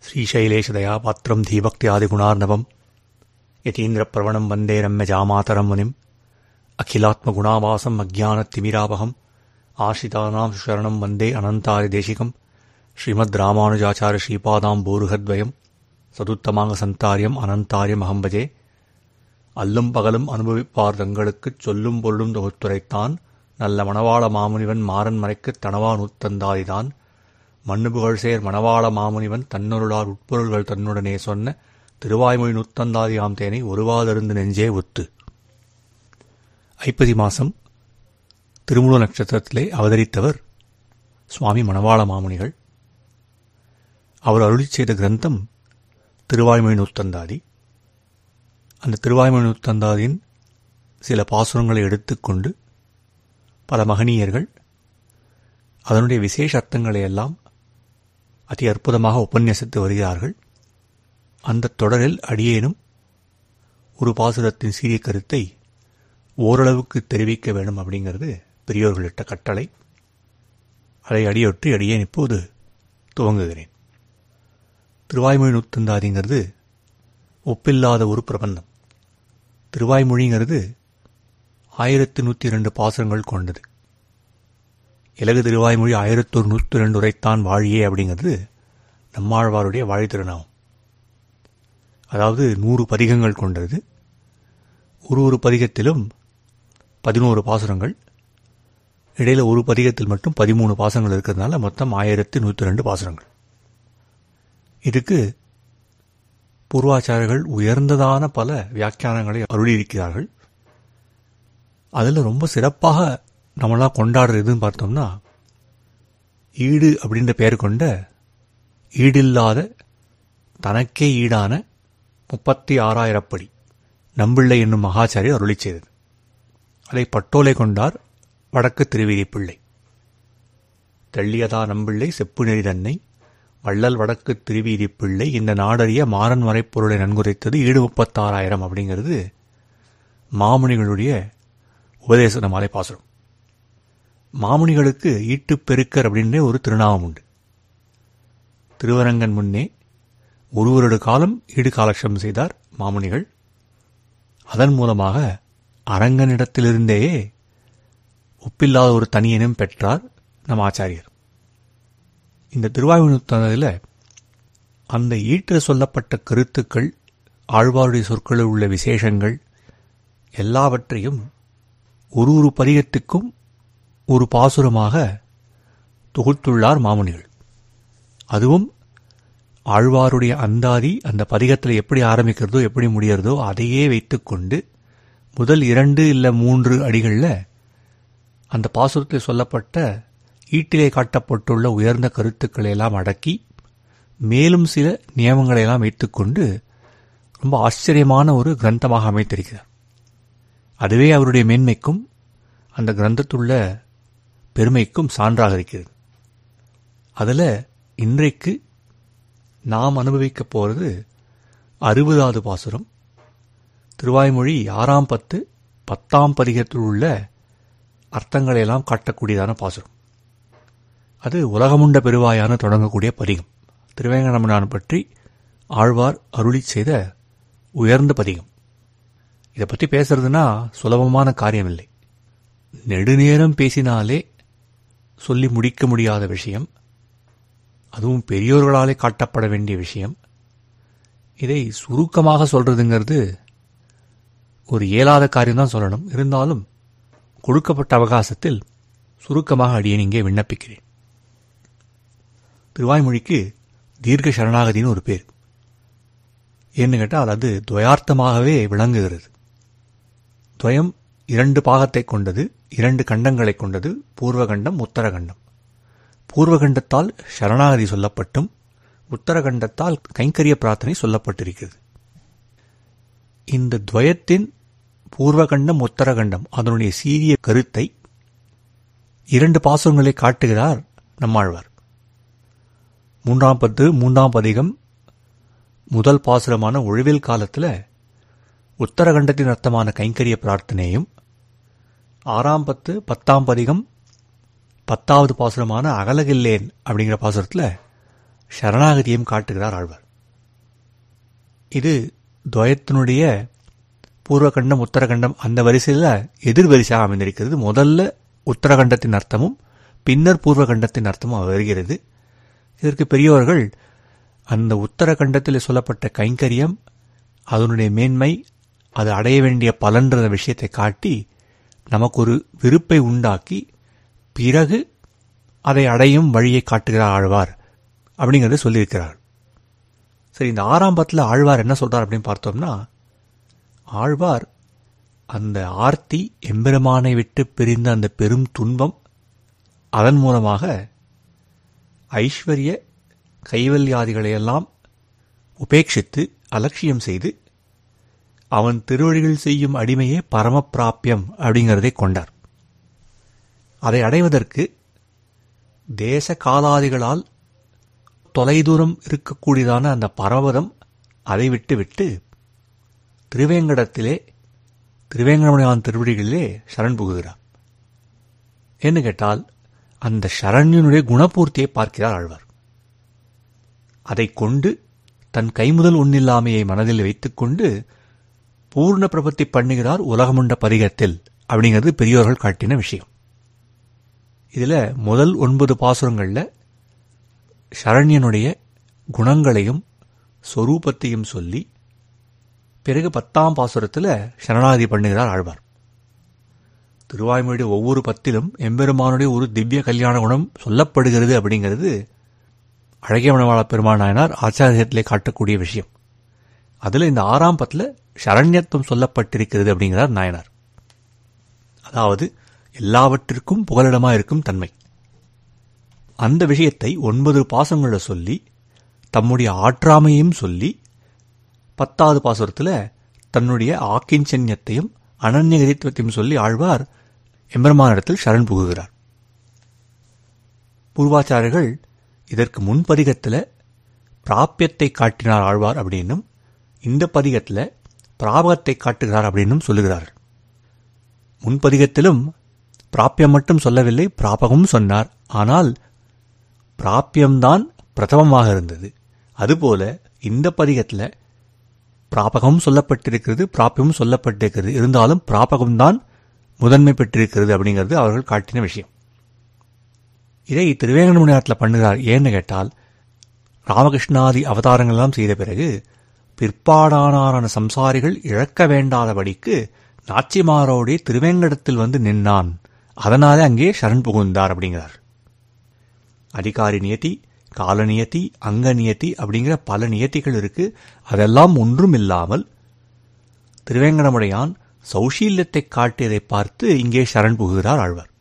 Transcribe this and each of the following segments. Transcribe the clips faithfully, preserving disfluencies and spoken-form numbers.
ஸ்ரீசைலேஷதயா பாத்திரம் தீபக்தியாதிகுணார்ணவம் யதீந்திரப்பிரவணம் வந்தே ரம்ய ஜாமாதரம் முனிம் அகிலாத்மகுணாவாசம் அஜ்ஞானத்திமிராபகம் ஆசிரிதானாம் சுஷரணம் வந்தே அனந்தாரி தேசிகம் ஸ்ரீமத் ராமானுஜாச்சாரிய ஸ்ரீபாதாம் போருகத்வயம் சதுத்தமாங்க சந்தாரியம் அனந்தாரியம் அகம்பஜே. அல்லும் பகலும் அனுபவிப்பார் தங்களுக்குச் சொல்லும் பொருளும் தொகுத்துரைத்தான் நல்ல மணவாள மாமுனிவன் மாறன் மறைக்குத் தனவா நூத்தந்தாதிதான் மண்ணுபுகழ்சேர் மணவாள மாமுனிவன் தன்னொருளார் உட்பொருள்கள் தன்னுடனே சொன்ன திருவாய்மொழி நூத்தந்தாதியாம் தேனை ஒருவாதருந்து நெஞ்சே ஒத்து. ஐப்பசி மாசம் திருமுழு நட்சத்திரத்திலே அவதரித்தவர் சுவாமி மணவாள மாமுனிகள். அவர் அருளிச் செய்த கிரந்தம் திருவாய்மொழி நூத்தந்தாதி. அந்த திருவாய்மொழி நூத்தந்தாதியின் சில பாசுரங்களை எடுத்துக்கொண்டு பல மகனீயர்கள் அதனுடைய விசேஷ அர்த்தங்களை எல்லாம் அதி அற்புதமாக உபன்யசித்து வருகிறார்கள். அந்த தொடரில் அடியேனும் ஒரு பாசுரத்தின் சீரிய கருத்தை ஓரளவுக்கு தெரிவிக்க வேண்டும் அப்படிங்கிறது பெரியோர்களிட்ட கட்டளை. அதை அடியொற்றி அடியேன் இப்போது துவங்குகிறேன். திருவாய்மொழி நூத்தந்தாதிங்கிறது ஒப்பில்லாத ஒரு பிரபந்தம். திருவாய்மொழிங்கிறது ஆயிரத்தி நூற்றி இரண்டு பாசுரங்கள் கொண்டது. இலகு திருவாய்மொழி ஆயிரத்தொரு நூற்றி ரெண்டு உரைத்தான் வாழியே அப்படிங்கிறது நம்மாழ்வாருடைய வாழி திருநாமம். அதாவது நூறு பதிகங்கள் கொண்டது. ஒரு ஒரு பதிகத்திலும் பதினோரு பாசுரங்கள், இடையில ஒரு பதிகத்தில் மட்டும் பதிமூணு பாசுரங்கள் இருக்கிறதுனால மொத்தம் ஆயிரத்தி நூற்றி ரெண்டு பாசுரங்கள். இதுக்கு பூர்வாச்சாரர்கள் உயர்ந்ததான பல வியாக்கியானங்களை அருளியிருக்கிறார்கள். அதில் ரொம்ப சிறப்பாக நம்மளாம் கொண்டாடுறதுன்னு பார்த்தோம்னா, ஈடு அப்படின்ற பெயர் கொண்ட ஈடில்லாத தனக்கே ஈடான முப்பத்தி ஆறாயிரப்படி நம்பிள்ளை என்னும் மகாச்சாரியர் அருளி செய்தது. அதை பட்டோலை கொண்டார் வடக்கு திருவீதி பிள்ளை. தெள்ளியதா நம்பிள்ளை செப்பு நெறி தன்னை வள்ளல் வடக்கு திருவீதி பிள்ளை இந்த நாடறிய மாறன் மறைப்பொருளை நன்குரைத்தது ஈடு முப்பத்தாறாயிரம் அப்படிங்கிறது மாமுனிகளுடைய உபதேச மாலை பாசுரம். மாமுனிகளுக்கு ஈட்டுப் பெருக்கர் அப்படின்ற ஒரு திருநாமம் உண்டு. திருவரங்கன் முன்னே ஒரு வருட காலம் ஈடு காலட்சம் செய்தார் மாமுனிகள். அதன் மூலமாக அரங்கனிடத்திலிருந்தேயே ஒப்பில்லாத ஒரு தனியனும் பெற்றார் நம் ஆச்சாரியர். இந்த திருவாய்மொழி நூத்தந்தாதியில் அந்த ஈட்டில் சொல்லப்பட்ட கருத்துக்கள், ஆழ்வாருடைய சொற்களில் உள்ள விசேஷங்கள் எல்லாவற்றையும் ஒரு ஒரு பதிகத்துக்கும் ஒரு பாசுரமாக தொகுத்துள்ளார் மாமுனிகள். அதுவும் ஆழ்வாருடைய அந்தாதி அந்த பதிகத்தில் எப்படி ஆரம்பிக்கிறதோ எப்படி முடிகிறதோ அதையே வைத்துக்கொண்டு முதல் இரண்டு இல்லை மூன்று அடிகளில் அந்த பாசுரத்தில் சொல்லப்பட்ட ஈட்டிலே காட்டப்பட்டுள்ள உயர்ந்த கருத்துக்களை எல்லாம் அடக்கி மேலும் சில நியமங்களை எல்லாம் வைத்துக்கொண்டு ரொம்ப ஆச்சரியமான ஒரு கிரந்தமாக அமைத்திருக்கிறார். அதுவே அவருடைய மேன்மைக்கும் அந்த கிரந்தத்துள்ள பெருமைக்கும் சான்றாக இருக்கிறது. அதில் இன்றைக்கு நாம் அனுபவிக்கப் போகிறது அறுபதாவது பாசுரம். திருவாய்மொழி ஆறாம் பத்து பத்தாம் பதிகத்தில் உள்ள அர்த்தங்களையெல்லாம் காட்டக்கூடியதான பாசுரம். அது உலகமுண்ட பெருவாயான தொடங்கக்கூடிய பதிகம். திருவேங்கடமுடியான் பற்றி ஆழ்வார் அருளி செய்த உயர்ந்த பதிகம். இதை பற்றி பேசுறதுன்னா சுலபமான காரியமில்லை. நெடுநேரம் பேசினாலே சொல்லி முடிக்க முடியாத விஷயம். அதுவும் பெரியோர்களாலே காட்டப்பட வேண்டிய விஷயம். இதை சுருக்கமாக சொல்றதுங்கிறது ஒரு இயலாத காரியம்தான் சொல்லணும். இருந்தாலும் கொடுக்கப்பட்ட அவகாசத்தில் சுருக்கமாக அடியேன் இங்கே விண்ணப்பிக்கிறேன். திருவாய்மொழிக்கு தீர்க்க சரணாகதின்னு ஒரு பேர். ஏன்னு கேட்டால் அது துவயார்த்தமாகவே விளங்குகிறது. துவயம் இரண்டு பாகத்தை கொண்டது, இரண்டு கண்டங்களை கொண்டது, பூர்வகண்டம் உத்தரகண்டம். பூர்வகண்டத்தால் சரணாகதி சொல்லப்பட்டும் உத்தரகண்டத்தால் கைங்கரிய பிரார்த்தனை சொல்லப்பட்டிருக்கிறது. இந்த துவயத்தின் பூர்வகண்டம் உத்தரகண்டம் அதனுடைய சீரிய கருத்தை இரண்டு பாசுரங்களை காட்டுகிறார் நம்மாழ்வார். மூன்றாம் பத்து மூன்றாம் பதிகம் முதல் பாசுரமான ஒழிவில் காலத்தில் உத்தரகண்டத்தின் அர்த்தமான கைங்கரிய பிரார்த்தனையும், ஆறாம் பத்து பத்தாம் பதிகம் பத்தாவது பாசுரமான அகலகில்லேன் அப்படிங்கிற பாசுரத்தில் சரணாகதியும் காட்டுகிறார் ஆழ்வார். இது துவயத்தினுடைய பூர்வகண்டம் உத்தரகண்டம் அந்த வரிசையில் எதிர் வரிசையாக அமைந்திருக்கிறது. முதல்ல உத்தரகண்டத்தின் அர்த்தமும் பின்னர் பூர்வகண்டத்தின் அர்த்தமும் வருகிறது. இதற்கு பெரியவர்கள் அந்த உத்தரகண்டத்தில் சொல்லப்பட்ட கைங்கரியம், அதனுடைய மேன்மை, அது அடைய வேண்டிய பலன்ற விஷயத்தை காட்டி நமக்கு ஒரு விருப்பை உண்டாக்கி பிறகு அதை அடையும் வழியை காட்டுகிறார் ஆழ்வார் அப்படிங்கிறத சொல்லியிருக்கிறார். சரி, இந்த ஆறாம் பத்தில் ஆழ்வார் என்ன சொல்றார் அப்படின்னு பார்த்தோம்னா, ஆழ்வார் அந்த ஆர்த்தி, எம்பெருமானை விட்டு பிரிந்த அந்த பெரும் துன்பம், அதன் மூலமாக ஐஸ்வர்ய கைவல்யாதிகளையெல்லாம் உபேட்சித்து அலட்சியம் செய்து அவன் திருவடிகள் செய்யும் அடிமையே பரமப்பிராப்பியம் அப்படிங்கிறதை கொண்டார். அதை அடைவதற்கு தேச காலாதிகளால் தொலைதூரம் இருக்கக்கூடியதான அந்த பரவதம் அதை விட்டு விட்டு திருவேங்கடத்திலே திருவேங்கடமுடையான் திருவடிகளிலே சரண் புகுகிறார். என்று கேட்டால் அந்த சரண்யனுடைய குணபூர்த்தியை பார்க்கிறார் ஆழ்வார். அதை கொண்டு தன் கைமுதல் ஒன்னில்லாமையை மனதில் வைத்துக்கொண்டு பூர்ண பிரபத்தி பண்ணுகிறார் உலகமுண்ட பதிகத்தில் அப்படிங்கிறது பெரியோர்கள் காட்டின விஷயம். இதுல முதல் ஒன்பது பாசுரங்கள்ல சரண்யனுடைய குணங்களையும் சொரூபத்தையும் சொல்லி பிறகு பத்தாம் பாசுரத்தில் சரணாகதி பண்ணுகிறார் ஆழ்வார். திருவாய்மொழியுடைய ஒவ்வொரு பத்திலும் எம்பெருமானுடைய ஒரு திவ்ய கல்யாண குணம் சொல்லப்படுகிறது அப்படிங்கிறது அழகிய மணவாள பெருமாள் நாயனார் ஆச்சாரியத்திலே காட்டக்கூடிய விஷயம். அதில் இந்த ஆறாம் பத்தில் சரண்யத்துவம் சொல்லப்பட்டிருக்கிறது அப்படிங்கிறார் நாயனார். அதாவது எல்லாவற்றிற்கும் புகலிடமாக இருக்கும் தன்மை. அந்த விஷயத்தை ஒன்பது பாசங்களை சொல்லி தம்முடைய ஆற்றாமையும் சொல்லி பத்தாவது பாசுரத்தில் தன்னுடைய ஆக்கிஞ்சன்யத்தையும் அனன்யகதித்துவத்தையும் சொல்லி ஆழ்வார் எம்பெருமானிடத்தில் சரண் புகுகிறார். பூர்வாச்சாரியர்கள் இதற்கு முன்பதிகத்தில் பிராபியத்தை காட்டினார் ஆழ்வார் அப்படின்னும் இந்த பதிகத்தில் பிராபகத்தை காட்டுகிறார் அப்படின்னும் சொல்லுகிறார்கள். முன்பதிகத்திலும் பிராபியம் மட்டும் சொல்லவில்லை, பிராபகமும் சொன்னார். ஆனால் பிராபியம்தான் பிரதமமாக இருந்தது. அதுபோல இந்த பதிகத்தில் பிராபகம் சொல்லப்பட்டிருக்கிறது, பிராபியமும் சொல்லப்பட்டிருக்கிறது. இருந்தாலும் பிராபகம்தான் முதன்மை பெற்றிருக்கிறது அப்படிங்கிறது அவர்கள் காட்டின விஷயம். இதை திருவேங்கடமுனியாற்றில் பண்ணுகிறார். ஏன்னு கேட்டால் ராமகிருஷ்ணாதி அவதாரங்கள்லாம் செய்த பிறகு பிற்பாடானாரான சம்சாரிகள் இழக்க வேண்டாதபடிக்கு நாச்சிமாரோடைய திருவேங்கடத்தில் வந்து நின்னான், அதனாலே அங்கே சரண் புகுந்தார் அப்படிங்கிறார். அதிகாரி நியதி, கால நியதி, அங்க நியதி அப்படிங்கிற பல நியத்திகள் இருக்கு. அதெல்லாம் ஒன்றும் இல்லாமல் திருவேங்கடமுடையான் சௌஷீல்யத்தை காட்டியதை பார்த்து இங்கே சரண் புகுகிறார் ஆழ்வார்.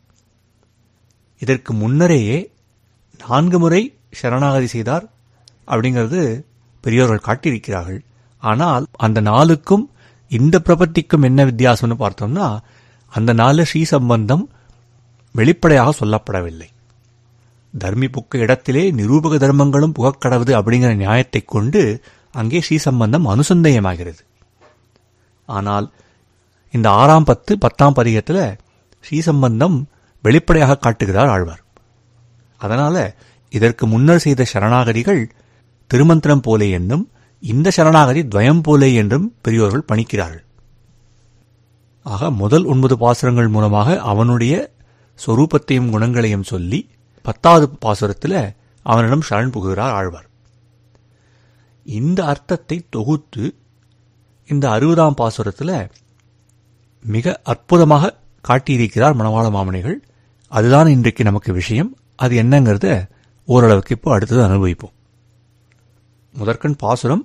இதற்கு முன்னரேயே நான்கு முறை சரணாகதி செய்தார் அப்படிங்கிறது பெரியோர்கள் காட்டியிருக்கிறார்கள். ஆனால் அந்த நாளுக்கும் இந்த பிரபத்திக்கும் என்ன வித்தியாசம்னு பார்த்தோம்னா, அந்த நாளில் ஸ்ரீ சம்பந்தம் வெளிப்படையாக சொல்லப்படவில்லை. தர்மி புக்க இடத்திலே நிரூபக தர்மங்களும் புகக்கடவுது அப்படிங்கிற நியாயத்தை கொண்டு அங்கே ஸ்ரீ சம்பந்தம் அனுசந்தேயமாகிறது. ஆனால் இந்த ஆறாம் பத்து பத்தாம் பதிகத்தில் ஸ்ரீ சம்பந்தம் வெளிப்படையாக காட்டுகிறார் ஆழ்வார். அதனால இதற்கு முன்னர் செய்த சரணாகதிகள் திருமந்திரம் போலே என்னும் இந்த சரணாகதி துவயம் போலே என்றும் பெரியோர்கள் பணிக்கிறார்கள். ஆக முதல் ஒன்பது பாசுரங்கள் மூலமாக அவனுடைய சொரூபத்தையும் குணங்களையும் சொல்லி பத்தாவது பாசுரத்தில் அவனிடம் சரண் புகுகிறார் ஆழ்வார். இந்த அர்த்தத்தை தொகுத்து இந்த அறுபதாம் பாசுரத்தில் மிக அற்புதமாக காட்டியிருக்கிறார் மணவாள மாமணிகள். அதுதான் இன்றைக்கு நமக்கு விஷயம். அது என்னங்கிறத ஓரளவுக்கு இப்போ அடுத்தது அனுபவிப்போம். முதற்கண் பாசுரம்,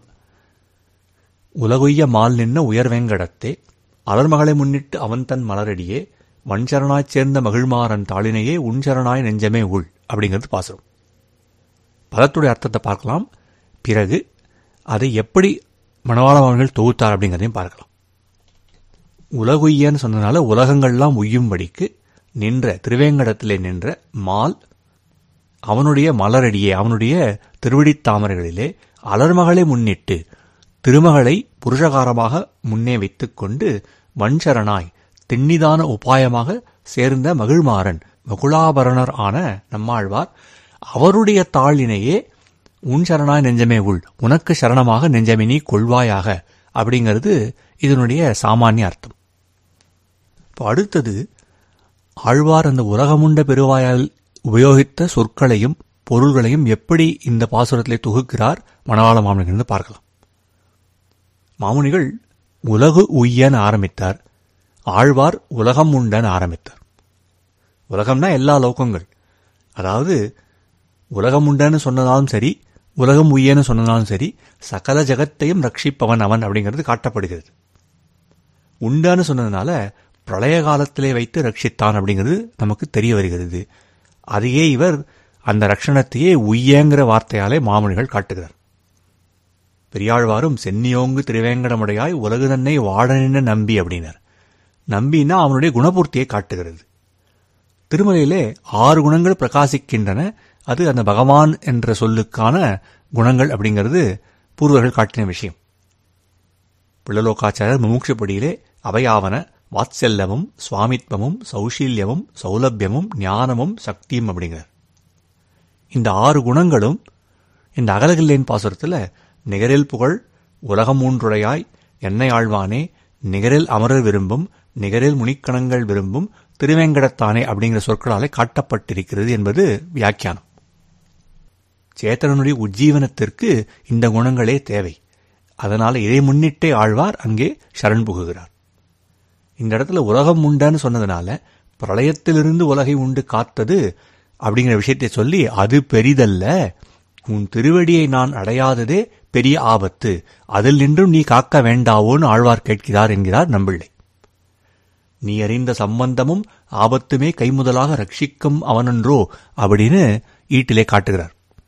உலகுய்ய மால் நின்ன உயர்வேங்கடத்தே அலர்மகளை முன்னிட்டு அவன் தன் மலரடியே வன்சரணாய்ச் சேர்ந்த மகிழ்மாறன் தாளினையே உன்சரணாய் நெஞ்சமே உள் அப்படிங்கிறது பாசுரம். பதத்துடைய அர்த்தத்தை பார்க்கலாம். பிறகு அதை எப்படி மணவாள மாமணிகள் தொகுத்தார் அப்படிங்கிறதையும் பார்க்கலாம். உலகுய்யன்னு சொன்னதுனால உலகங்கள்லாம் உய்யும்படிக்கு நின்ற திருவேங்கடத்திலே நின்ற மால் அவனுடைய மலரடியே அவனுடைய திருவடித்தாமரைகளிலே அலர்மகளை முன்னிட்டு திருமகளை புருஷகாரமாக முன்னே வைத்துக் கொண்டு வன்சரணாய் தென்னிதான உபாயமாக சேர்ந்த மகிழ்மாறன் மகுளாபரணர் ஆன நம்மாழ்வார் அவருடைய தாளினையே உன் சரணாய் நெஞ்சமே உள், உனக்கு சரணமாக நெஞ்சமே நீ கொள்வாயாக அப்படிங்கிறது இதனுடைய சாமானிய அர்த்தம். இப்போ அடுத்தது ஆழ்வார் அந்த உலகமுண்ட பெருவாயால் உபயோகித்த சொற்களையும் பொருள்களையும் எப்படி இந்த பாசுரத்திலே தொகுக்கிறார் மணவாள மாமுனிகள் பார்க்கலாம். மாமுனிகள் உலகு உய்யன் ஆரம்பித்தார், ஆழ்வார் உலகம் உண்டன் ஆரம்பித்தார். உலகம்னா எல்லா லோகங்கள், அதாவது உலகம் உண்டன்னு சொன்னதாலும் சரி, உலகம் உய்யன்னு சொன்னதாலும் சரி, சகல ஜகத்தையும் ரட்சிப்பவன் அவன் அப்படிங்கிறது காட்டப்படுகிறது. உண்டான்னு சொன்னதுனால பிரளய காலத்திலே வைத்து ரட்சித்தான் அப்படிங்கிறது நமக்கு தெரிய வருகிறது. அதையே இவர் அந்த ரட்சணத்தையே உய்யங்கிற வார்த்தையாலே மாமுனிகள் காட்டுகிறார். பெரியாழ்வாரும் சென்னியோங்கு திருவேங்கடமுடையாய் உலகு தன்னை வாழனின நம்பி அப்படின்னார். நம்பினா அவனுடைய குணபூர்த்தியை காட்டுகிறது. திருமலையிலே ஆறு குணங்கள் பிரகாசிக்கின்றன. அது அந்த பகவான் என்ற சொல்லுக்கான குணங்கள் அப்படிங்கிறது பூர்வர்கள் காட்டின விஷயம். பிள்ளலோகாச்சாரியர் முமுட்சுப்படியிலே அவையாவன வாத்சல்யமும் சுவாமித்வமும் சௌஷீல்யமும் சௌலபியமும் ஞானமும் சக்தியும் அப்படிங்கிறார். இந்த ஆறு குணங்களும் இந்த அகலகில்லேன் பாசுரத்தில் நிகரில் புகழ் உலகம் மூன்றுடையாய் என்னை ஆழ்வானே நிகரில் அமரர் விரும்பும் நிகரில் முனிக்கணங்கள் விரும்பும் திருவேங்கடத்தானே அப்படிங்கிற சொற்களாலே காட்டப்பட்டிருக்கிறது என்பது வியாக்கியானம். சேத்தனுடைய உஜ்ஜீவனத்திற்கு இந்த குணங்களே தேவை. அதனால இதை முன்னிட்டே ஆழ்வார் அங்கே சரண் புகுகிறார். இந்த இடத்துல உலகம் உண்டான்னு சொன்னதுனால பிரளயத்திலிருந்து உலகை உண்டு காத்தது அப்படிங்கிற விஷயத்தை சொல்லி, அது பெரிதல்ல, உன் திருவடியை நான் அடையாததே பெரிய ஆபத்து, அதில் நின்றும் நீ காக்க வேண்டாவோன்னு ஆழ்வார் கேட்கிறார் என்கிறார் நம்பிள்ளை. நீ அறிந்த சம்பந்தமும் ஆபத்துமே கைமுதலாக ரட்சிக்கும் அவனன்றோ அப்படின்னு ஈட்டிலே காட்டுகிறார்.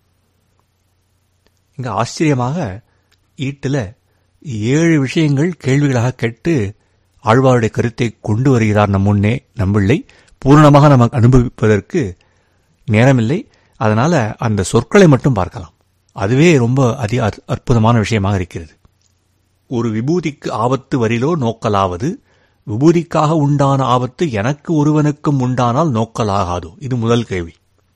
இங்க ஆச்சரியமாக ஈட்டில் ஏழு விஷயங்கள் கேள்விகளாக கேட்டு ஆழ்வாருடைய கருத்தை கொண்டு வருகிறார் நம் முன்னே நம்பிள்ளை. பூர்ணமாக நமக்கு அனுபவிப்பதற்கு நேரமில்லை, அதனால அந்த சொற்களை மட்டும் பார்க்கலாம். அதுவே ரொம்ப அதி அற்புதமான விஷயமாக இருக்கிறது. ஒரு விபூதிக்கு ஆபத்து வரிலோ நோக்கலாவது, விபூதிக்காக உண்டான ஆபத்து எனக்கு ஒருவனுக்கும் உண்டானால் நோக்கலாகாதோ, இது முதல் கேள்வி.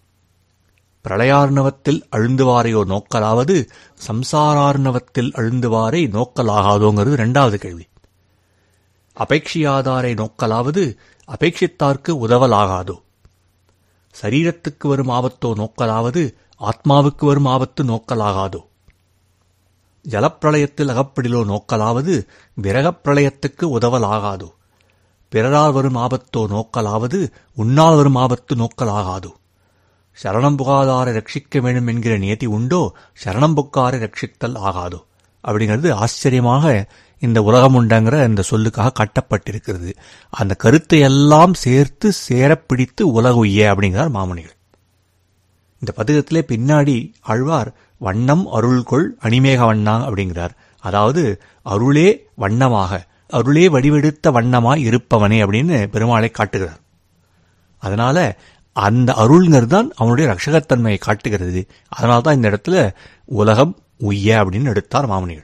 பிரளயார்ணவத்தில் அழுந்துவாரையோ நோக்கலாவது, சம்சாரார்ணவத்தில் அழுந்துவாரை நோக்கலாகாதோங்கிறது இரண்டாவது கேள்வி. அபேட்சியாதாரை நோக்கலாவது, அபேட்சித்தார்க்கு உதவலாகாதோ. சரீரத்துக்கு வரும் ஆபத்தோ நோக்கலாவது, ஆத்மாவுக்கு வரும் ஆபத்து நோக்கலாகாதோ. ஜலப்பிரளயத்தில் அகப்படிலோ நோக்கலாவது, விரகப் பிரளயத்துக்கு உதவலாகாதோ. பிறரால் வரும் ஆபத்தோ நோக்கலாவது, உன்னால் வரும் ஆபத்து நோக்கலாகாதோ. சரணம் புகாதாரை ரட்சிக்க வேண்டும் என்கிற நியதி உண்டோ, சரணம் புக்காரை ரட்சித்தல் ஆகாதோ அப்படிங்கிறது ஆச்சரியமாக இந்த உலகம் உண்டங்கிற இந்த சொல்லுக்காக கட்டப்பட்டிருக்கிறது. அந்த கருத்தை எல்லாம் சேர்த்து சேரப்பிடித்து உலகுய்ய அப்படிங்கிறார் மாமுனிகள். இந்த பதிகத்திலே பின்னாடி ஆழ்வார் வண்ணம் அருள்கொள் அணிமேக வண்ணா அப்படிங்கிறார். அதாவது அருளே வண்ணமாக, அருளே வடிவெடுத்த வண்ணமாய் இருப்பவனே அப்படின்னு பெருமாளை காட்டுகிறார். அதனால அந்த அருள்ங்கிறது தான் அவனுடைய ரட்சகத்தன்மையை காட்டுகிறது. அதனால்தான் இந்த இடத்துல உலகம் உய்ய அப்படின்னு எடுத்தார் மாமுனிகள்.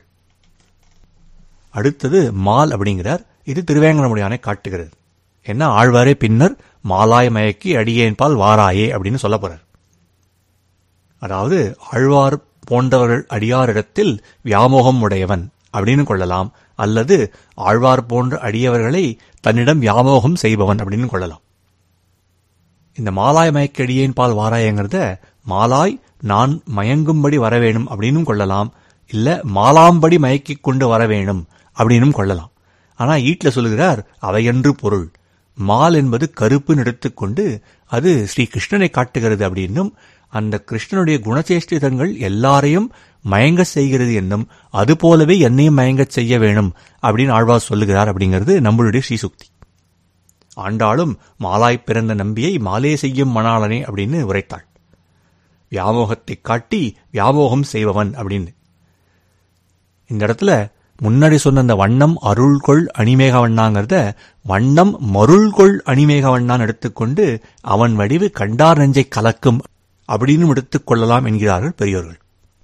அடுத்தது மால் அப்படிங்கிறார். இது திருவேங்கடமுடையானை காட்டுகிறது. என்ன, ஆழ்வாரே பின்னர் மாலாய் மயக்கி அடியேன்பால் வாராயே அப்படின்னு சொல்ல போறார். அதாவது ஆழ்வார் போன்றவர்கள் அடியாரிடத்தில் வியாமோகம் உடையவன் அப்படின்னு கொள்ளலாம், அல்லது ஆழ்வார் போன்ற அடியவர்களை தன்னிடம் வியாமோகம் செய்பவன் அப்படின்னு கொள்ளலாம். இந்த மாலாய் மயக்கி அடியேன்பால் வாராயங்கிறத மாலாய் நான் மயங்கும்படி வரவேணும் அப்படின்னு கொள்ளலாம், இல்ல மாலாம்படி மயக்கிக் கொண்டு வரவேணும் அப்படின்னும் கொள்ளலாம். ஆனா ஈட்டில் சொல்லுகிறார் அவையன்று பொருள். மால் என்பது கருப்புன்னு எடுத்துக்கொண்டு அது ஸ்ரீ கிருஷ்ணனை காட்டுகிறது அப்படின்னும், அந்த கிருஷ்ணனுடைய குணச்சேஷ்டிதங்கள் எல்லாரையும் மயங்க செய்கிறது என்னும், அதுபோலவே என்னையும் மயங்க செய்ய வேணும் அப்படின்னு ஆழ்வார் சொல்லுகிறார் அப்படிங்கிறது நம்மளுடைய ஸ்ரீசுக்தி. ஆண்டாளும் மாலாய் பிறந்த நம்பியை மாலே செய்யும் மணாளனே அப்படின்னு உரைத்தாள். வியாமோகத்தை காட்டி வியாமோகம் செய்பவன் அப்படின்னு. இந்த இடத்துல முன்னாடி சொன்ன அந்த வண்ணம் அருள்கொள் அணிமேக வண்ணாங்கிறத வண்ணம் மருள்கொள் அணிமேக வண்ணான் எடுத்துக்கொண்டு அவன் வடிவு கண்டார் நெஞ்சை கலக்கும் அப்படின்னு எடுத்துக்கொள்ளலாம் என்கிறார்கள் பெரியோர்கள்.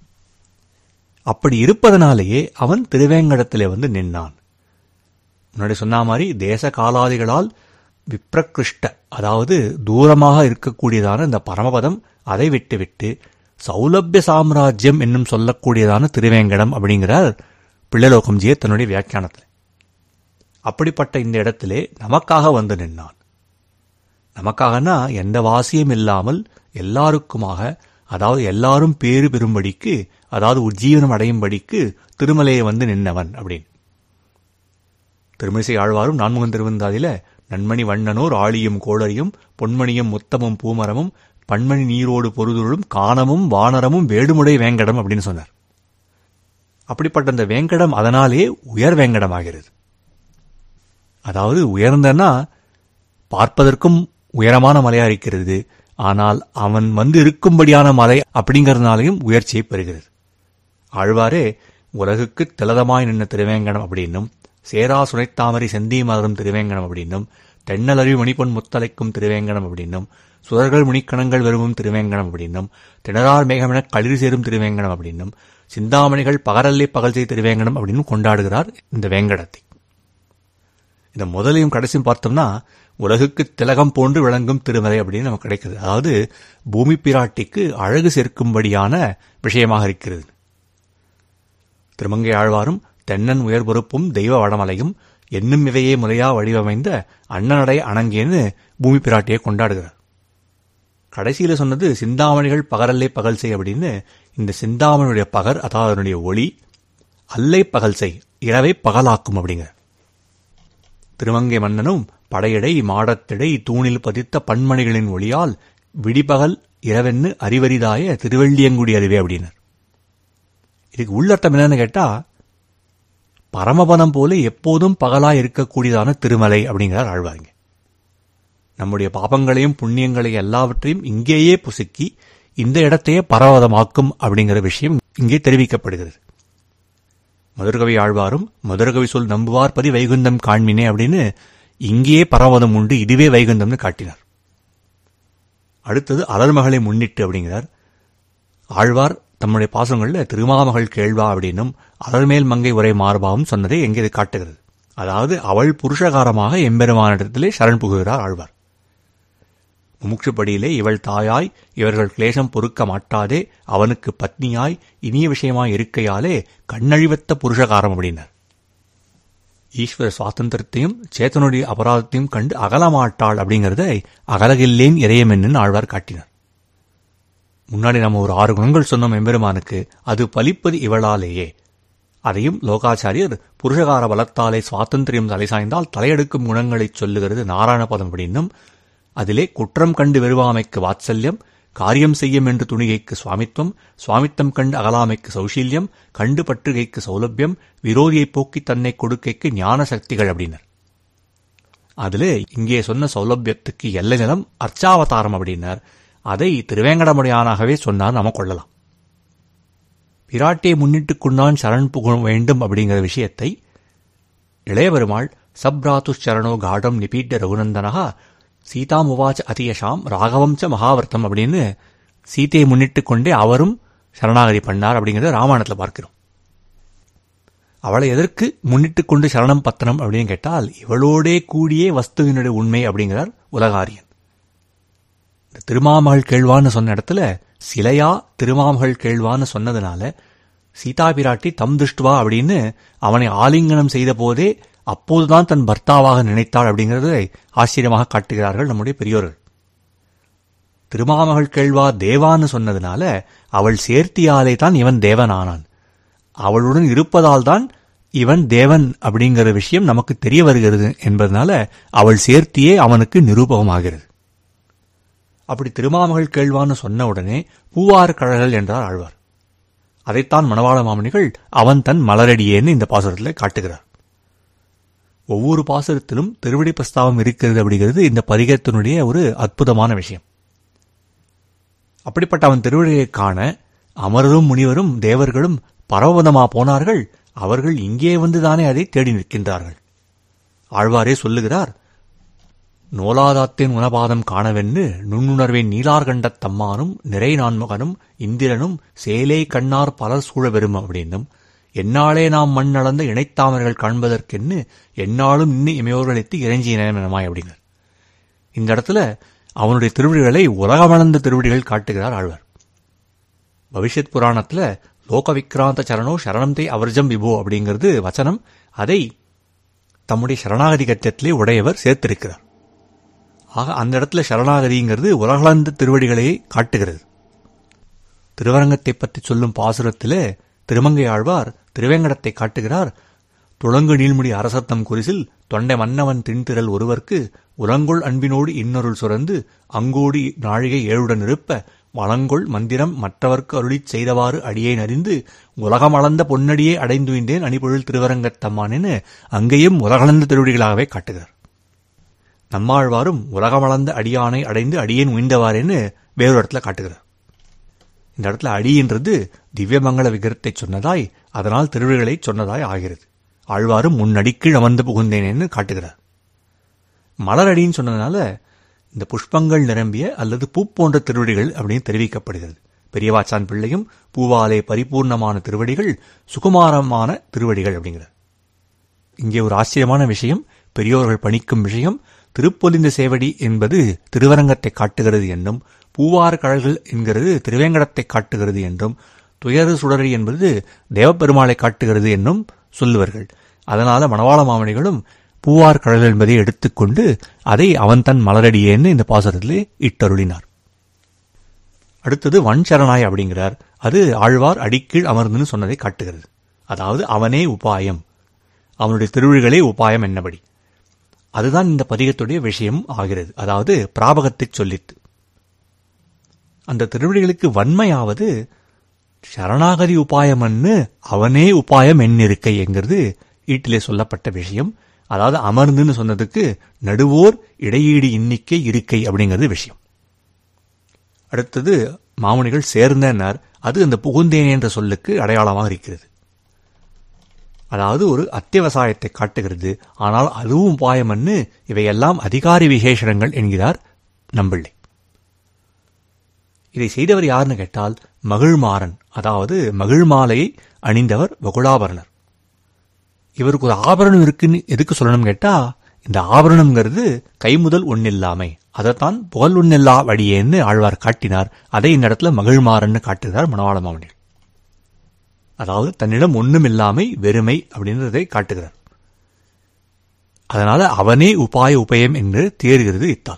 அப்படி இருப்பதனாலேயே அவன் திருவேங்கடத்திலே வந்து நின்னான். முன்னாடி சொன்ன மாதிரி தேச காலாதிகளால் விப்ரகிருஷ்ட, அதாவது தூரமாக இருக்கக்கூடியதான இந்த பரமபதம், அதை விட்டுவிட்டு சௌலபிய சாம்ராஜ்யம் என்னும் சொல்லக்கூடியதான திருவேங்கடம் அப்படிங்கிறார் பிள்ளைலோகம்ஜியை தன்னுடைய வியாக்கியானத்தில். அப்படிப்பட்ட இந்த இடத்திலே நமக்காக வந்து நின்னான். நமக்காகனா எந்த வாசியம் இல்லாமல் எல்லாருக்குமாக, அதாவது எல்லாரும் பேறு பெறும்படிக்கு, அதாவது உஜ்ஜீவனம் அடையும்படிக்கு திருமலையை வந்து நின்னவன் அப்படின்னு. திருமிசை ஆழ்வாரும் நான்முகன் திருவந்தாதில நன்மணி வண்ணனோர் ஆழியும் கோளரியும் பொன்மணியும் முத்தமும் பூமரமும் பன்மணி நீரோடு பொருதுளும் காணமும் வானரமும் வேடுமுடை வேங்கடம் அப்படின்னு சொன்னார். அப்படிப்பட்ட அந்த வேங்கடம் அதனாலே உயர் வேங்கடமாகிறது. அதாவது உயர்ந்தனா பார்ப்பதற்கும் உயரமான மலையா இருக்கிறது, ஆனால் அவன் வந்து இருக்கும்படியான மலை அப்படிங்கறதுனாலையும் உயர்ச்சியை பெறுகிறது. ஆழ்வாரே உலகுக்கு திலதமாய் நின்ன திருவேங்கடம் அப்படின்னும், சேரா சுனைத்தாமரை செந்தி மலரும் திருவேங்கடம் அப்படின்னும், தென்னலறிவு மணிப்பொன் முத்தலைக்கும் திருவேங்கடம் அப்படின்னும், சுடர்கள் முனிக்கணங்கள் விரும்பும் திருவேங்கடம் அப்படின்னும், திணறார் மேகமென களிர் சேரும் திருவேங்கடம் அப்படின்னும், சிந்தாமணிகள் பகரல்லே பகல் செய் திருவேங்கடம் அப்படின்னு கொண்டாடுகிறார் இந்த வேங்கடத்தை. இந்த முதலையும் கடைசியும் பார்த்தோம்னா உலகுக்கு திலகம் போன்று விளங்கும் திருமலை அப்படின்னு நமக்கு கிடைக்கிறது. அதாவது பூமி பிராட்டிக்கு அழகு சேர்க்கும்படியான விஷயமாக இருக்கிறது. திருமங்கை ஆழ்வாரும் தென்னன் உயர் பொறுப்பும் தெய்வ வடமலையும் என்னும் இவையே முறையா வடிவமைந்த அண்ணனடை அணங்கேன்னு பூமி பிராட்டியை கொண்டாடுகிறார். கடைசியில சொன்னது சிந்தாமணிகள் பகரல்லை பகல் செய் அப்படின்னு. இந்த சிந்தாமணியுடைய பகர், அதாவது அதனுடைய ஒளி, அல்லை பகல் செய், இரவை பகலாக்கும் அப்படிங்கிற. திருமங்கை மன்னனும் படையடை மாடத்திடை தூணில் பதித்த பன்மணிகளின் ஒளியால் விடிபகல் இரவென்னு அறிவரிதாய திருவள்ளியங்குடி அறிவே அப்படின்னார். இதுக்கு உள்ளர்த்தம் என்னன்னு கேட்டா, பரமபதம் போல எப்போதும் பகலாய் இருக்கக்கூடியதான திருமலை அப்படிங்கிறார் ஆழ்வாருங்க. நம்முடைய பாபங்களையும் புண்ணியங்களையும் எல்லாவற்றையும் இங்கேயே புசுக்கி இந்த இடத்தையே பரவதமாக்கும் அப்படிங்கிற விஷயம் இங்கே தெரிவிக்கப்படுகிறது. மதுரகவி ஆழ்வாரும் மதுரகவி சொல் நம்புவார் பதி வைகுந்தம் காண்மினே அப்படின்னு இங்கேயே பரவதம் உண்டு, இதுவே வைகுந்தம்னு காட்டினார். அடுத்தது அலர்மகளை முன்னிட்டு அப்படிங்கிறார் ஆழ்வார். தம்முடைய பாசங்களில் திருமாமகள் கேள்வா அப்படின்னும் அலர்மேல் மங்கை உரை மார்பாவும் சொன்னதை எங்கே இது காட்டுகிறது. அதாவது அவள் புருஷகாரமாக எம்பெருமானிடத்திலே சரண் புகுகிறார் ஆழ்வார். முமுட்சுப்படியிலே இவள் தாயாய் இவர்கள் கிளேசம் பொறுக்க மாட்டாதே அவனுக்கு பத்னியாய் இனிய விஷயமாய் இருக்கையாலே கண்ணழிவத்த புருஷகாரம் அப்படின்னார். ஈஸ்வர சுவாதந்திரத்தையும் சேத்தனுடைய அபராதத்தையும் கண்டு அகலமாட்டாள் அப்படிங்கிறத அகலகில்லேன் இறையமென்னு ஆழ்வார் காட்டினார். முன்னாடி நம்ம ஒரு ஆறு குணங்கள் சொன்னோம் எம்பெருமானுக்கு, அது பலிப்பது இவளாலேயே. அதையும் லோகாச்சாரியர் புருஷகார பலத்தாலே சுவாதந்திரியம் தலை சாய்ந்தால் தலையெடுக்கும் குணங்களை சொல்லுகிறது நாராயணபதம் அப்படின்னும், அதிலே குற்றம் கண்டு வெறுவாமைக்கு வாத்சல்யம், காரியம் செய்யும் என்று துணிகைக்கு சுவாமித்வம், சுவாமித்தம் கண்டு அகலாமைக்கு சௌஷீல்யம், கண்டு பற்றுகைக்கு சௌலபியம், விரோதியை போக்கி தன்னை கொடுக்கைக்கு ஞான சக்திகள் அப்படின்னர். அதிலே இங்கே சொன்ன சௌலபியத்துக்கு எல்லை நிலம் அர்ச்சாவதாரம் அப்படின்னார். அதை திருவேங்கடமுடையானாகவே சொன்னார், நாம கொள்ளலாம். பிராட்டியை முன்னிட்டு கொண்டான் சரண் புக வேண்டும் அப்படிங்கிற விஷயத்தை இளையபெருமாள் சப்ராத்துச்சரணோ காடம் நிபீட்ட ரகுநந்தனகா சீதாமுவாச்ச அதியஷாம் ராகவம் ச மகாவர்த்தம் அப்படின்னு சீதையை முன்னிட்டு கொண்டே அவரும் சரணாகதி பண்ணார் அப்படிங்கிறத ராமாயணத்தில் பார்க்கிறோம். அவளை எதற்கு முன்னிட்டு கொண்டு சரணம் பத்தனம் அப்படின்னு கேட்டால், இவளோடே கூடியே வஸ்துவினுடைய உண்மை அப்படிங்கிறார் உலகாரியன். இந்த திருமாமகள் கேள்வான்னு சொன்ன இடத்துல சிலையா திருமாமகள் கேள்வான்னு சொன்னதுனால சீதா பிராட்டி தம் திருஷ்டுவா அப்படின்னு அவனை ஆலிங்கனம் செய்த போதே அப்போதுதான் தன் பர்த்தாவாக நினைத்தாள் அப்படிங்கிறதை ஆச்சரியமாக காட்டுகிறார்கள் நம்முடைய பெரியோர்கள். திருமாமகள் கேள்வா தேவான்னு சொன்னதுனால அவள் சேர்த்தியாலே தான் இவன் தேவன் ஆனான். அவளுடன் இருப்பதால் தான் இவன் தேவன் அப்படிங்கிற விஷயம் நமக்கு தெரிய வருகிறது என்பதனால அவள் சேர்த்தியே அவனுக்கு நிரூபகமாகிறது. அப்படி திருமாமகள் கேள்வான்னு சொன்ன உடனே பூவார் கழகல் என்றார் ஆழ்வார். அதைத்தான் மணவாள மாமணிகள் அவன் தன் மலரடியேன்னு இந்த பாசுரத்தில் காட்டுகிறார். ஒவ்வொரு பாசுரத்திலும் திருவடி பிரஸ்தாவம் இருக்கிறது அப்படிங்கிறது இந்த பதிகத்தினுடைய ஒரு அற்புதமான விஷயம். அப்படிப்பட்ட அவன் திருவடியை காண அமரரும் முனிவரும் தேவர்களும் பரவதமா போனார்கள். அவர்கள் இங்கே வந்துதானே அதை தேடி நிற்கின்றார்கள். ஆழ்வாரே சொல்லுகிறார், நோலாதாத்தேன் உணபாதம் காணவென்னு நுண்ணுணர்வேன் நீலார் கண்ட தம்மானும் நிறை நான்முகனும் இந்திரனும் சேலை கண்ணார் பலர் சூழ வெறும் அப்படின்னும், என்னாலே நாம் மண் அளந்த இணைத்தாமர்கள் காண்பதற்கென்னு என்னாலும் இன்னும் இமையோர்களுக்கு இறைஞ்சினமாய் அப்படிங்கிறார். இந்த இடத்துல அவனுடைய திருவடிகளை உலகமளந்த திருவடிகள் காட்டுகிறார் ஆழ்வார். பவிஷ்யத் புராணத்துல லோக விக்ராந்த சரணோ சரணம்தே அவர்ஜம் விபோ அப்படிங்கிறது வச்சனம். அதை தம்முடைய சரணாகதி கத்தியத்திலே உடையவர் சேர்த்திருக்கிறார். ஆக அந்த இடத்துல சரணாகதிங்கிறது உலகளந்த திருவடிகளையே காட்டுகிறது. திருவரங்கத்தை பற்றி சொல்லும் பாசுரத்திலே திருமங்கை ஆழ்வார் திருவேங்கடத்தை காட்டுகிறார். துளங்கு நீள்முடி அரசத்தம் குறிசில் தொண்டை மன்னவன் திண்திரல் ஒருவர்க்கு உலங்கொள் அன்பினோடு இன்னொருள் சுரந்து அங்கோடி நாழிகை ஏழுடன் இருப்ப வளங்கொள் மந்திரம் மற்றவர்க்கு அருளிச் செய்தவாறு அடியேன் அறிந்து உலகமளந்த பொன்னடியே அடைந்துவிந்தேன் அணிபொழில் திருவரங்கத்தம்மானேன்னு அங்கேயும் உலகளந்த திருவடிகளாகவே காட்டுகிறார். நம்மாழ்வாரும் உலகமளந்த அடியானை அடைந்து அடியேன் உய்ந்தவாறேன்னு வேறொரு இடத்துல காட்டுகிறார். இந்த இடத்துல அடின்றது திவ்யமங்கள விக்கிரத்தை சொன்னதாய், அதனால் திருவடிகளை சொன்னதாய் ஆகிறது. ஆழ்வாரும் முன்னடிக்கீழ் அமர்ந்து புகுந்தேனேன்னு காட்டுகிறார். மலரடின்னு சொன்னதுனால இந்த புஷ்பங்கள் நிரம்பிய அல்லது பூ போன்ற திருவடிகள் அப்படின்னு தெரிவிக்கப்படுகிறது. பெரியவாச்சான் பிள்ளையும் பூவாலே பரிபூர்ணமான திருவடிகள், சுகுமாரமான திருவடிகள் அப்படிங்கிறார். இங்கே ஒரு ஆச்சரியமான விஷயம், பெரியோர்கள் பணிக்கும் விஷயம். திருப்பொலிந்த சேவடி என்பது திருவரங்கத்தை காட்டுகிறது என்றும், பூவார் கழல்கள் என்கிறது திருவேங்கடத்தை காட்டுகிறது என்றும், துயரு சுடரி என்பது தேவப்பெருமாளை காட்டுகிறது என்னும் சொல்லுவார்கள். அதனால மணவாள மாமணிகளும் பூவார் கடல் என்பதை எடுத்துக்கொண்டு அதை அவன் தன் மலரடியேன்னு இந்த பாசுரத்திலே இட்டருளினார். அடுத்தது வன் சரணாய் அப்படிங்கிறார். அது ஆழ்வார் அடிக்கீழ் அமர்ந்துன்னு சொன்னதை காட்டுகிறது. அதாவது அவனே உபாயம், அவனுடைய திருவிழிகளே உபாயம் என்னபடி. அதுதான் இந்த பதிகத்துடைய விஷயம் ஆகிறது. அதாவது பிராபகத்தை சொல்லித்து அந்த திருவிழிகளுக்கு வன்மையாவது சரணாகதி உபாயம்னு அவனே உபாயம் என்னிருக்கை என்கிறது ஈட்டிலே சொல்லப்பட்ட விஷயம். அதாவது அமர்ந்துன்னு சொன்னதுக்கு நடுவோர் இடையீடு இன்னிக்கை இருக்கை அப்படிங்கிறது விஷயம். அடுத்தது மாமுனிகள் சேர்ந்தனர். அது அந்த புகுந்தேன் என்ற சொல்லுக்கு அடையாளமாக இருக்கிறது. அதாவது ஒரு அத்தியவசாயத்தை காட்டுகிறது. ஆனால் அதுவும் உபாயம்னு இவையெல்லாம் அதிகாரி விசேஷங்கள் என்கிறார் நம்பிள்ளை. இதை செய்தவர் யாருன்னு கேட்டால் மகிழ்மாறன், அதாவது மகிழ்மாலையை அணிந்தவர் வகுளாபரணர். இவருக்கு ஒரு ஆபரணம் இருக்குன்னு எதுக்கு சொல்லணும் கேட்டா, இந்த ஆபரணம்ங்கிறது கைமுதல் ஒன்னில்லாமை, அதைத்தான் புகழ் ஒன்னில்லா வழியேன்னு ஆழ்வார் காட்டினார். அதை இந்த இடத்துல மகிழ்மாறன்னு காட்டுகிறார் மணவாள மாமனிகள். அதாவது தன்னிடம் ஒன்றும் இல்லாமை வெறுமை அப்படின்றதை காட்டுகிறார். அதனால அவனே உபாய உபயம் என்று தேறுகிறது இத்தால்.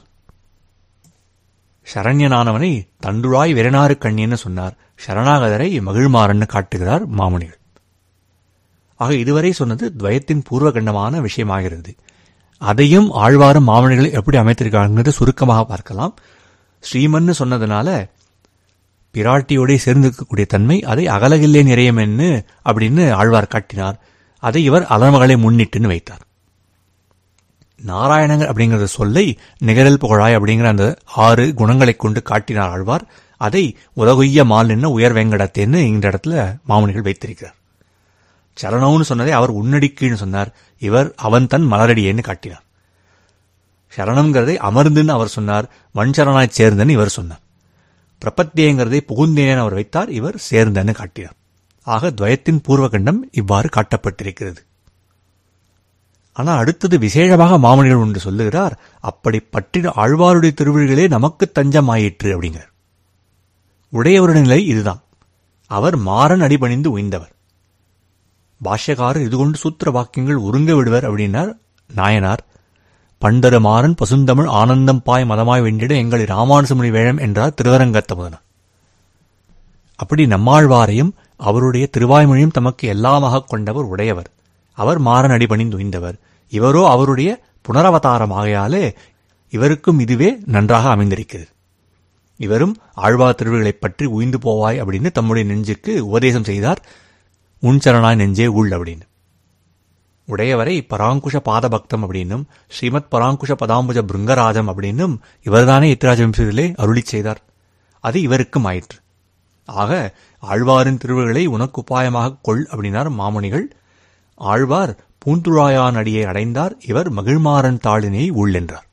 சரண்யனானவனை தண்டுழாய் வெறனாறு கண்ணின்னு சொன்னார். சரணாகதரை மகிழ்மாறன்னு காட்டுகிறார் மாமுனிகள். ஆக இதுவரை சொன்னது துவயத்தின் பூர்வகண்டமான விஷயமாகிறது. அதையும் ஆழ்வாரும் மாமுனிகளை எப்படி அமைத்திருக்காங்கிறத சுருக்கமாக பார்க்கலாம். ஸ்ரீமன்னு சொன்னதுனால பிராட்டியோட சேர்ந்திருக்கக்கூடிய தன்மை, அதை அகலகில்லே நிறையமென்னு அப்படின்னு ஆழ்வார் காட்டினார். அதை இவர் அலமகளை முன்னிட்டுன்னு வைத்தார். நாராயணங்கள் அப்படிங்கிற சொல்லை நிகரல் புகழாய் அப்படிங்கிற அந்த ஆறு குணங்களை கொண்டு காட்டினார் ஆழ்வார். அதை உதகுய்ய மால் என்ன உயர் வெங்கடத்தேன்னு இந்த இடத்துல மாமுனிகள் வைத்திருக்கிறார். சரணம்னு சொன்னதை அவர் உன்னடிக்கீழ்னு சொன்னார். இவர் அவன் தன் மலரடியேன்னு காட்டினார். சரணம்ங்கிறதை அமர்ந்துன்னு அவர் சொன்னார். வன் சரணாய் சேர்ந்தன்னு இவர் சொன்னார். பிரபத்தியங்கிறதை புகுந்தேன்னு அவர் வைத்தார். இவர் சேர்ந்தன்னு காட்டினார். ஆக துவயத்தின் பூர்வகண்டம் இவ்வாறு காட்டப்பட்டிருக்கிறது. ஆனால் அடுத்தது விசேஷமாக மாமனிகள் ஒன்று சொல்லுகிறார். அப்படி பற்றின ஆழ்வாருடைய திருவிழிகளே நமக்கு தஞ்சம் ஆயிற்று அப்படிங்கிறார். உடையவருடைய நிலை இதுதான். அவர் மாறன் அடிபணிந்து உய்ந்தவர். பாஷ்யக்காரர் இது கொண்டு சூத்திர வாக்கியங்கள் ஒருங்க விடுவர் அப்படின்னார் நாயனார். பண்டரு மாறன் பசுந்தமிழ் ஆனந்தம் பாய் மதமாய் வென்றிட எங்களை ராமானுசமுனி வேழம் என்றார் திருவரங்கத்தமுதனார். அப்படி நம்மாழ்வாரையும் அவருடைய திருவாய்மொழியும் தமக்கு எல்லாமாக கொண்டவர் உடையவர். அவர் மாறன் அடிபணிந்து உய்ந்தவர். இவரோ அவருடைய புனரவதாரம் ஆகையாலே இவருக்கும் இதுவே நன்றாக அமைந்திருக்கிறது. இவரும் ஆழ்வார் திருவிழிகளைப் பற்றி உய்ந்து போவாய் அப்படின்னு தம்முடைய நெஞ்சுக்கு உபதேசம் செய்தார். உன் சரணாய் நெஞ்சே உள் அப்படின்னு. உடையவரை பராங்குஷ பாத பக்தம் அப்படின்னும் ஸ்ரீமத் பராங்குஷ பதாம்புஜ பிருங்கராஜம் அப்படின்னும் இவர்தானே இத்திராஜ வம்சத்திலே அருளி செய்தார். அது இவருக்கும் ஆயிற்று. ஆக ஆழ்வாரின் திருவிழிகளை உனக்கு உபாயமாக கொள் அப்படின்னார் மாமுனிகள். ஆழ்வார் பூந்துழாயான் அடியை அடைந்தார். இவர் மகிழ்மாறன் தாளினை உள்ளென்றார்.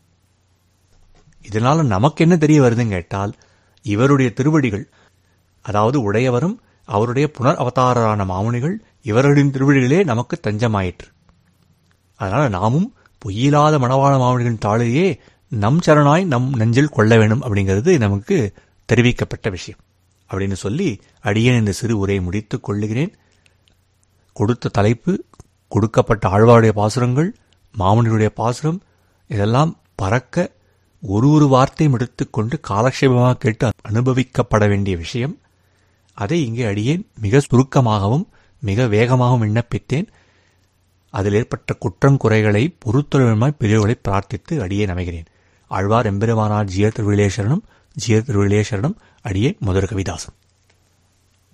இதனால நமக்கு என்ன தெரிய வருதுன்னு கேட்டால், இவருடைய திருவடிகள், அதாவது உடையவரும் அவருடைய புனர் அவதாரரான மாமுனிகள், இவர்களின் திருவடிகளே நமக்கு தஞ்சமாயிற்று. அதனால நாமும் பொய்யில்லாத மணவாள மாமுனிகளின் தாளையே நம் சரணாய் நம் நெஞ்சில் கொள்ள வேண்டும் அப்படிங்கிறது நமக்கு தெரிவிக்கப்பட்ட விஷயம். அப்படின்னு சொல்லி அடியேன் இந்த சிறு உரையை முடித்துக் கொள்ளுகிறேன். கொடுத்த தலைப்பு, கொடுக்கப்பட்ட ஆழ்வாருடைய பாசுரங்கள், மாமுனிகளுடைய பாசுரம், இதெல்லாம் பறக்க ஒரு ஒரு வார்த்தையும் எடுத்துக்கொண்டு காலக்ஷேபமாக கேட்டு அனுபவிக்கப்பட வேண்டிய விஷயம். அதை இங்கே அடியேன் மிக சுருக்கமாகவும் மிக வேகமாகவும் விண்ணப்பித்தேன். அதில் ஏற்பட்ட குற்றங்குறைகளை பொறுத்தொழிலுமாய் பெரியவர்களை பிரார்த்தித்து அடியேன் அமைகிறேன். ஆழ்வார் எம்பெருமானார் ஜியர் திருவிலேசரணம், ஜியர் திருவிலேசரணம். அடியேன் முதற் கவிதாசன்.